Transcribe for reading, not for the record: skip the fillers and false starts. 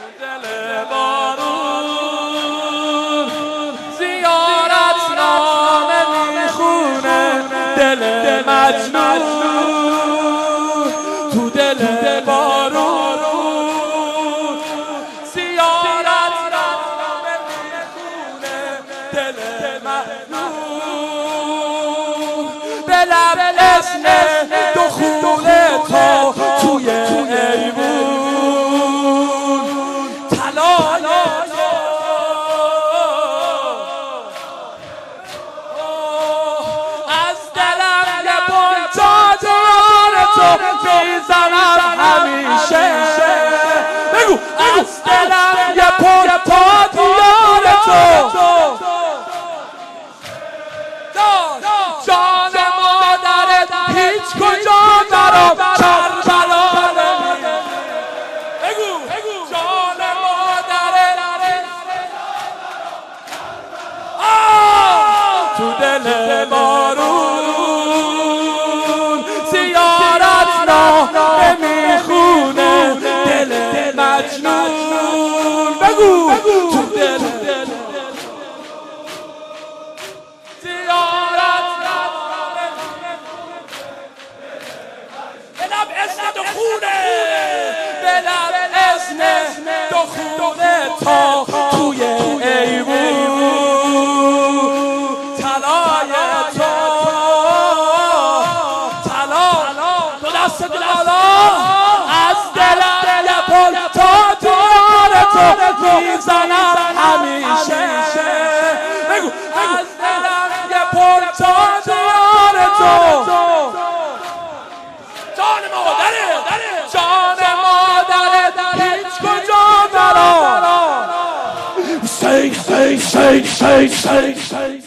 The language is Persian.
دل بارون زیارت نامه میخونه دل مجنون تو دل بارون زیارت نامه میخونه دل مجنون دلم اسم دخول تو توی ایوون طلای تو از دلم یه بلجا دیار تو میزنم همیشه بگو از دلم یه بلجا دیار تو جان مادرت هیچ کجا نرم کربلا بگو جان مادرت تو دل بارون زیارت نامه میخونه دل مجنون بگو تو دل زیارت نامه بلم اسم دخونه بلم اسم دخونه تا توی ایوون طلای تو دو دست بالا از دلم یه پل تا دیار تو میزنم همیشه بگو از دلم یه پل تا دیار تو جان مادرت هیچ کجا نرم